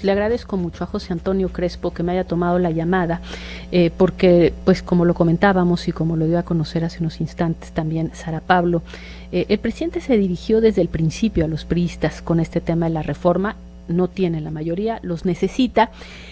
Le agradezco mucho a José Antonio Crespo que me haya tomado la llamada, porque, pues como lo comentábamos y como lo dio a conocer hace unos instantes también Sara Pablo, el presidente se dirigió desde el principio a los priistas con este tema de la reforma. No tiene la mayoría, los necesita,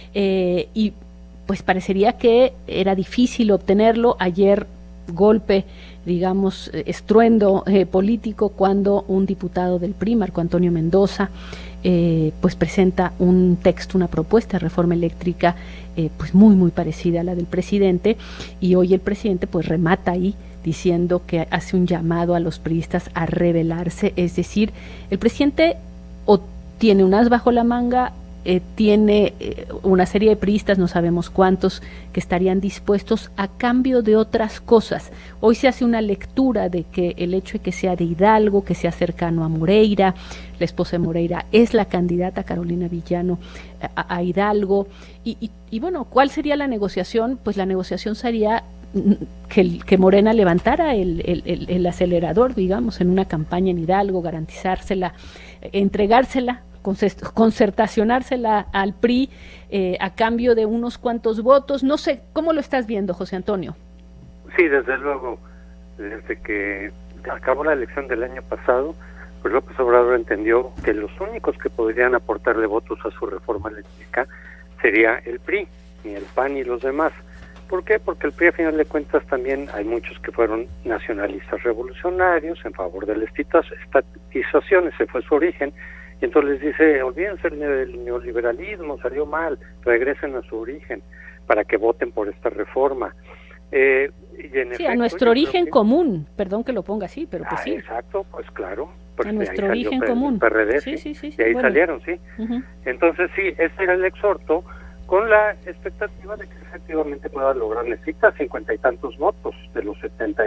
y pues parecería que era difícil obtenerlo. Ayer golpe, digamos, estruendo político cuando un diputado del PRI, Marco Antonio Mendoza, pues presenta un texto, una propuesta de reforma eléctrica pues muy parecida a la del presidente, y hoy el presidente pues remata ahí diciendo que hace un llamado a los priistas a rebelarse. Es decir, el presidente o tiene un as bajo la manga, tiene una serie de priistas, no sabemos cuántos, que estarían dispuestos a cambio de otras cosas. Hoy se hace una lectura de que el hecho de que sea de Hidalgo, que sea cercano a Moreira, la esposa de Moreira es la candidata Carolina Villano a Hidalgo, y bueno, ¿cuál sería la negociación? Pues la negociación sería que Morena levantara el acelerador, digamos, en una campaña en Hidalgo, garantizársela, entregársela, concertacionársela al PRI a cambio de unos cuantos votos. No sé, ¿cómo lo estás viendo, José Antonio? Sí, desde luego, desde que acabó la elección del año pasado, pues López Obrador entendió que los únicos que podrían aportarle votos a su reforma eléctrica sería el PRI, ni el PAN ni los demás. ¿Por qué? Porque el PRI, a final de cuentas, también hay muchos que fueron nacionalistas revolucionarios en favor de la estatización, ese fue su origen, y entonces les dice, olvídense del neoliberalismo, salió mal, regresen a su origen para que voten por esta reforma. Y en sí, efecto, a nuestro origen común, perdón que lo ponga así, pero pues sí. Exacto, pues claro. Pues a nuestro origen común. PRD, sí, de ahí bueno. Salieron, sí. Entonces sí, ese era el exhorto, con la expectativa de que efectivamente pueda lograr, necesita 50 y tantos votos de los 70,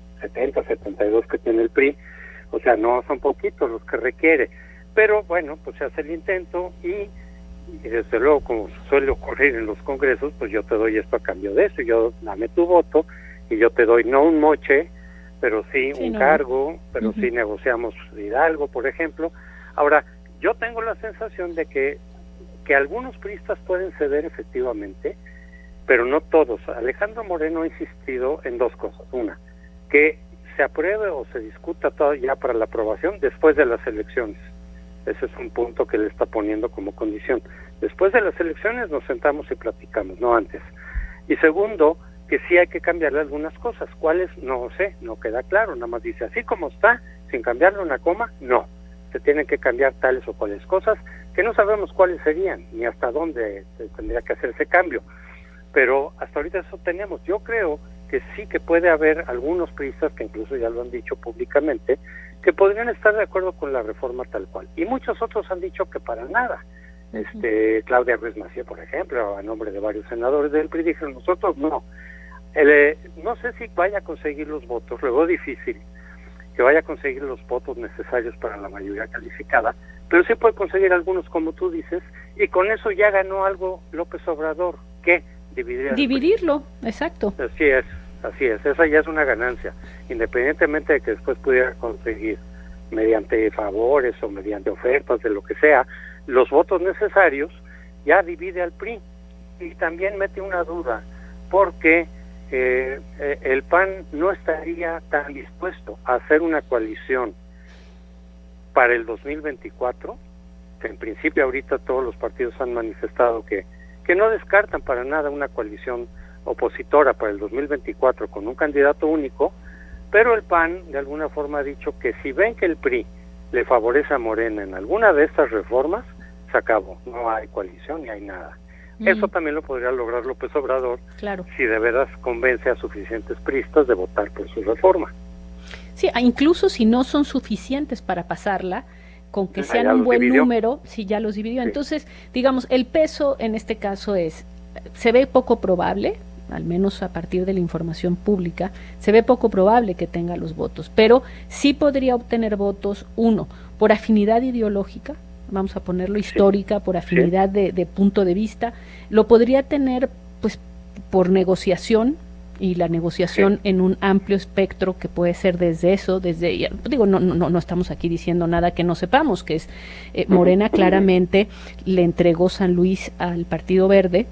72 que tiene el PRI, o sea, no son poquitos los que requiere, pero bueno, pues se hace el intento y desde luego, como suele ocurrir en los congresos, pues yo te doy esto a cambio de eso, yo dame tu voto y yo te doy no un moche, pero sí un cargo, pero sí negociamos Hidalgo, por ejemplo. Ahora, yo tengo la sensación de que algunos priistas pueden ceder efectivamente, pero no todos. Alejandro Moreno ha insistido en dos cosas. Una, que se apruebe o se discuta todo ya para la aprobación después de las elecciones. Ese es un punto que le está poniendo como condición. Después de las elecciones nos sentamos y platicamos, no antes. Y segundo, que sí hay que cambiarle algunas cosas. ¿Cuáles? No sé, no queda claro. Nada más dice, así como está, sin cambiarle una coma, no. Se tienen que cambiar tales o cuales cosas que no sabemos cuáles serían, ni hasta dónde se tendría que hacer ese cambio. Pero hasta ahorita eso tenemos. Yo creo que sí que puede haber algunos priistas, que incluso ya lo han dicho públicamente, que podrían estar de acuerdo con la reforma tal cual. Y muchos otros han dicho que para nada. Claudia Ruiz Massieu, por ejemplo, a nombre de varios senadores del PRI, dijeron, nosotros no. No sé si vaya a conseguir los votos, luego difícil que vaya a conseguir los votos necesarios para la mayoría calificada, pero sí puede conseguir algunos, como tú dices, y con eso ya ganó algo López Obrador, que dividirlo, exacto. Así es, esa ya es una ganancia, independientemente de que después pudiera conseguir mediante favores o mediante ofertas de lo que sea, los votos necesarios, ya divide al PRI. Y también mete una duda, porque el PAN no estaría tan dispuesto a hacer una coalición para el 2024, que en principio ahorita todos los partidos han manifestado que no descartan para nada una coalición opositora para el 2024 con un candidato único, pero el PAN de alguna forma ha dicho que si ven que el PRI le favorece a Morena en alguna de estas reformas, se acabó, no hay coalición ni hay nada. Eso también lo podría lograr López Obrador, claro, si de verdad convence a suficientes priistas de votar por su reforma. Sí, incluso si no son suficientes para pasarla, con que sean un buen número, si ya los dividió. Sí. Entonces, digamos, el peso en este caso se ve poco probable, al menos a partir de la información pública, se ve poco probable que tenga los votos, pero sí podría obtener votos, uno, por afinidad ideológica, vamos a ponerlo histórica, por afinidad de punto de vista, lo podría tener pues por negociación, y la negociación en un amplio espectro que puede ser desde eso, digo, no estamos aquí diciendo nada que no sepamos, que es Morena claramente le entregó San Luis al Partido Verde,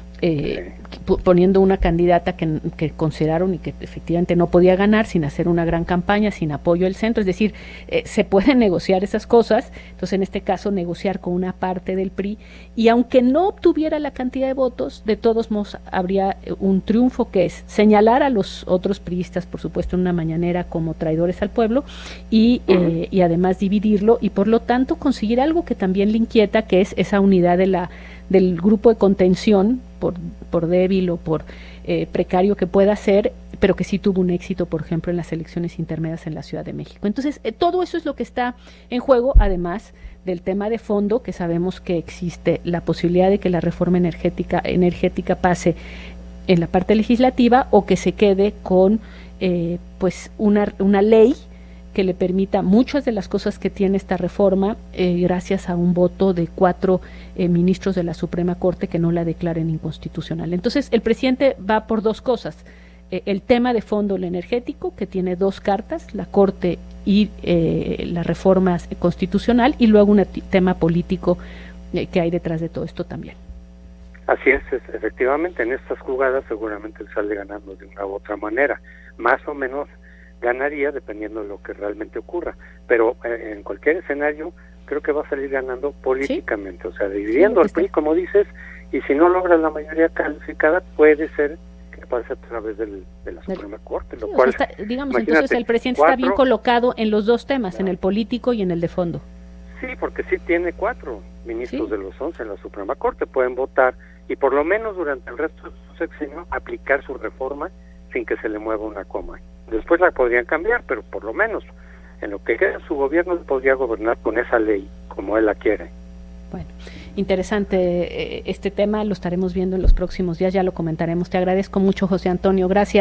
poniendo una candidata que consideraron y que efectivamente no podía ganar, sin hacer una gran campaña, sin apoyo del centro, es decir, se pueden negociar esas cosas, entonces en este caso negociar con una parte del PRI, y aunque no obtuviera la cantidad de votos, de todos modos habría un triunfo, que es señalar a los otros priistas, por supuesto en una mañanera, como traidores al pueblo, y además dividirlo, y por lo tanto conseguir algo que también le inquieta, que es esa unidad del grupo de contención, por débil o por precario que pueda ser, pero que sí tuvo un éxito, por ejemplo, en las elecciones intermedias en la Ciudad de México. Entonces, todo eso es lo que está en juego, además del tema de fondo, que sabemos que existe la posibilidad de que la reforma energética pase en la parte legislativa, o que se quede con pues una ley que le permita muchas de las cosas que tiene esta reforma, gracias a un voto de 4 ministros de la Suprema Corte que no la declaren inconstitucional. Entonces, el presidente va por dos cosas: el tema de fondo, el energético, que tiene 2 cartas, la Corte y la reforma constitucional, y luego un tema político que hay detrás de todo esto también. Así es, efectivamente, en estas jugadas seguramente sale ganando de una u otra manera, más o menos ganaría dependiendo de lo que realmente ocurra, pero en cualquier escenario creo que va a salir ganando políticamente, ¿sí? O sea, dividiendo al PRI, como dices, y si no logra la mayoría calificada, puede ser que pase a través de la Suprema Corte, lo cual, digamos, entonces el presidente está bien colocado en los dos temas, en el político y en el de fondo. Sí, porque sí tiene 4 ministros de los 11 en la Suprema Corte, pueden votar, y por lo menos durante el resto de su sexenio aplicar su reforma sin que se le mueva una coma. Después la podrían cambiar, pero por lo menos en lo que queda su gobierno podría gobernar con esa ley como él la quiere. Bueno, interesante este tema, lo estaremos viendo en los próximos días, ya lo comentaremos. Te agradezco mucho, José Antonio, gracias.